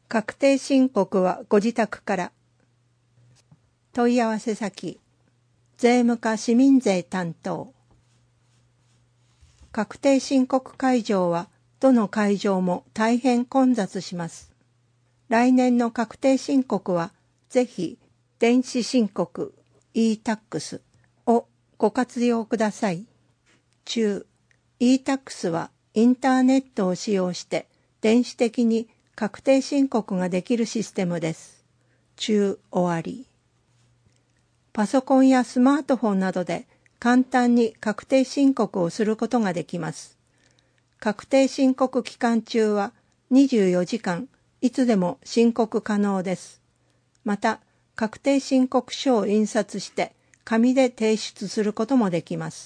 確定申告はご自宅から。問い合わせ先、税務課市民税担当。確定申告会場はどの会場も大変混雑します。来年の確定申告はぜひ電子申告 e-tax をご活用ください。e-tax はインターネットを使用して電子的に確定申告ができるシステムです。終わり。パソコンやスマートフォンなどで簡単に確定申告をすることができます。確定申告期間中は24時間いつでも申告可能です。また、確定申告書を印刷して紙で提出することもできます。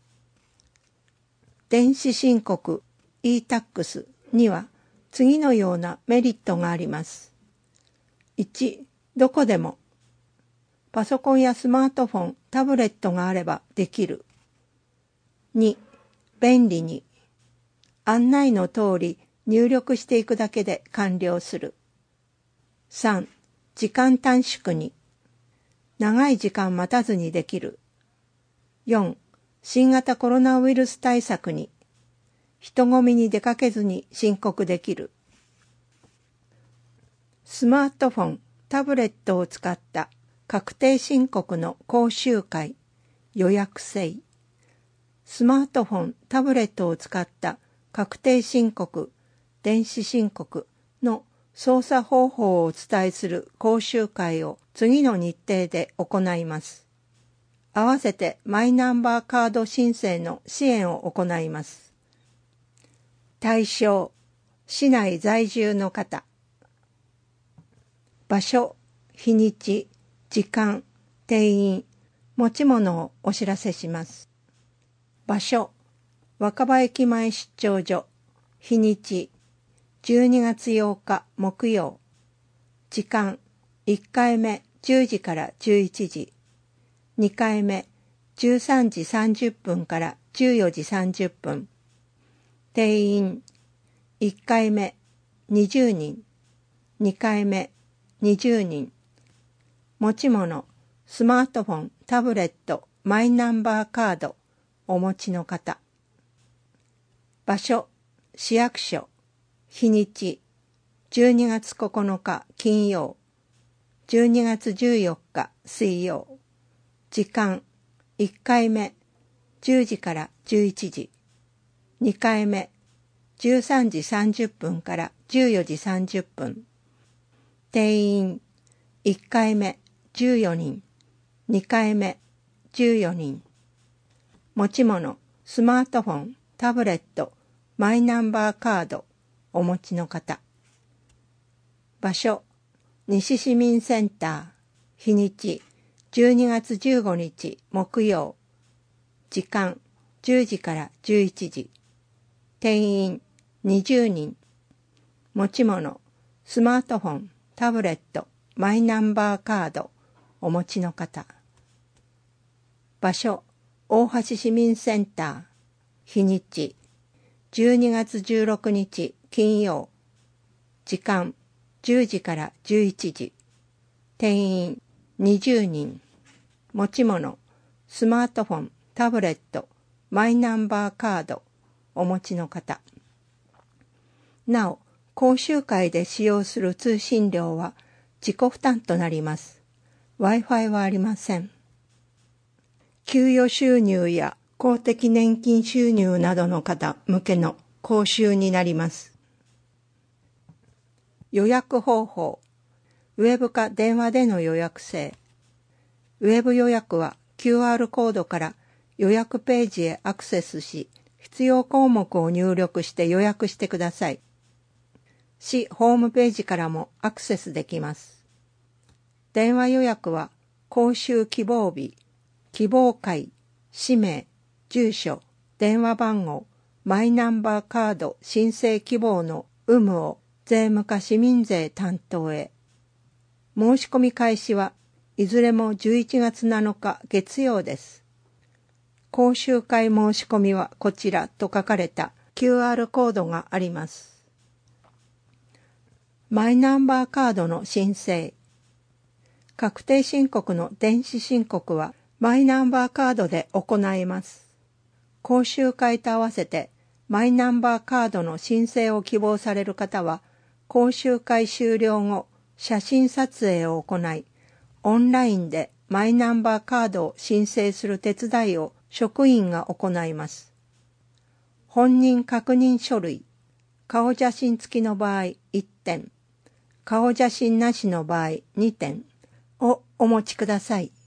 電子申告 e-tax には次のようなメリットがあります。1、どこでも。パソコンやスマートフォン、タブレットがあればできる。2、便利に。案内の通り入力していくだけで完了する。3、時間短縮に。長い時間待たずにできる。4、新型コロナウイルス対策に。人混みに出かけずに申告できる。スマートフォン、タブレットを使った確定申告の講習会、予約制。スマートフォン、タブレットを使った確定申告、電子申告の操作方法をお伝えする講習会を次の日程で行います。合わせてマイナンバーカード申請の支援を行います。対象、市内在住の方。場所、日にち、時間、定員、持ち物をお知らせします。場所、若葉駅前出張所。日にち、12月8日木曜。時間、1回目10時から11時。2回目13時30分から14時30分。定員、1回目20人。2回目20人。持ち物、スマートフォン、タブレット、マイナンバーカード、お持ちの方。場所、市役所。日にち、12月9日金曜。12月14日水曜。時間、1回目10時から11時。2回目13時30分から14時30分。定員、1回目14人。2回目14人。持ち物、スマートフォン、タブレット、マイナンバーカード、お持ちの方。場所、西市民センター。日にち、12月15日木曜。時間、10時から11時。定員、20人。持ち物、スマートフォン、タブレット、マイナンバーカード、お持ちの方。場所、大橋市民センター。日にち、12月16日金曜。時間、10時から11時。定員、20人。持ち物、スマートフォン、タブレット、マイナンバーカード、お持ちの方。なお、講習会で使用する通信料は自己負担となります。Wi-Fi はありません。給与収入や公的年金収入などの方向けの講習になります。予約方法、ウェブか電話での予約制。ウェブ予約は QR コードから予約ページへアクセスし、必要項目を入力して予約してください。市ホームページからもアクセスできます。電話予約は講習希望日、希望会、氏名、住所、電話番号、マイナンバーカード申請希望の有無を税務課市民税担当へ。申し込み開始はいずれも11月7日月曜です。講習会申し込みはこちらと書かれた QR コードがあります。 マイナンバーカードの申請。確定申告の電子申告はマイナンバーカードで行います。講習会と合わせてマイナンバーカードの申請を希望される方は、講習会終了後、写真撮影を行い、オンラインでマイナンバーカードを申請する手伝いを職員が行います。本人確認書類、顔写真付きの場合1点、顔写真なしの場合2点をお持ちください。